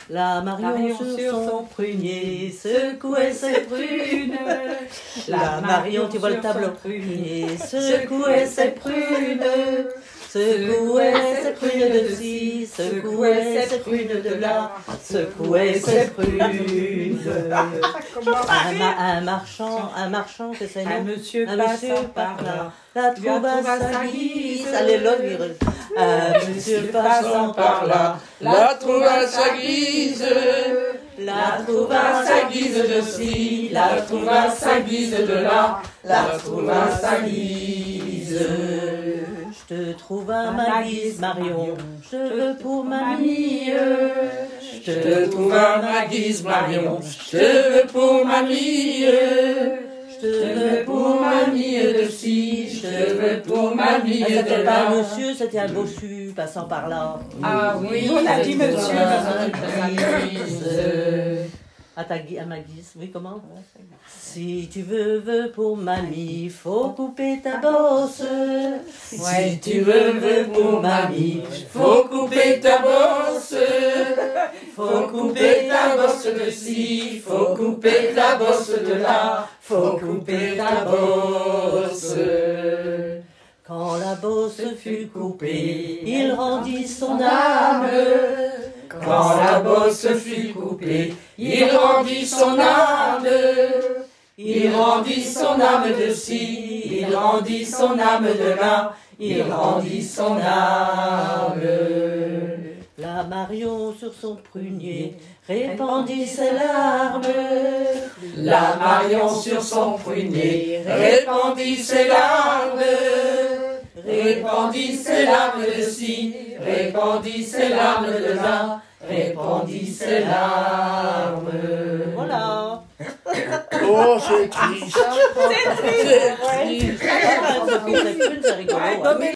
La Marion sur son prunier secouait ses prunes. La Marion, tu vois le tableau, secouait ses prunes. Secouait ses prunes de ci, secouait ses prunes de là, secouait ses prunes. Un marchand, que c'est un monsieur passant par là, la trouve à sa guise. Allez, l'autre, un monsieur passant par là, la trouve à sa guise. La trouve à sa guise de ci, la trouve à sa guise de là, la trouve à sa guise. Je te trouve à ma guise, Marion, je veux pour mamie. Je te trouve à ma guise, Marion, je veux pour mamie. Je veux pour mamie de ci, je veux pour mamie de là. C'était pas un monsieur, c'était un bossu passant par là. Ah oui, on a dit monsieur. À ma guise, oui, comment? Si tu veux pour mamie, faut couper ta bosse. Si tu veux pour mamie, faut couper ta bosse. Faut couper ta bosse de ci, faut couper ta bosse de là, faut couper ta bosse. Quand la bosse fut coupée, il rendit son âme. Quand la bosse fut coupée, il rendit son âme. Il rendit son âme de ci, il rendit son âme de là, il rendit son âme. La Marion sur son prunier répandit ses larmes. La Marion sur son prunier répandit ses larmes. Répandit ses larmes de ci, répandit ses larmes de là, répandit ses larmes. Voilà. Oh, c'est triste. C'est triste. C'est triste. C'est rigolo.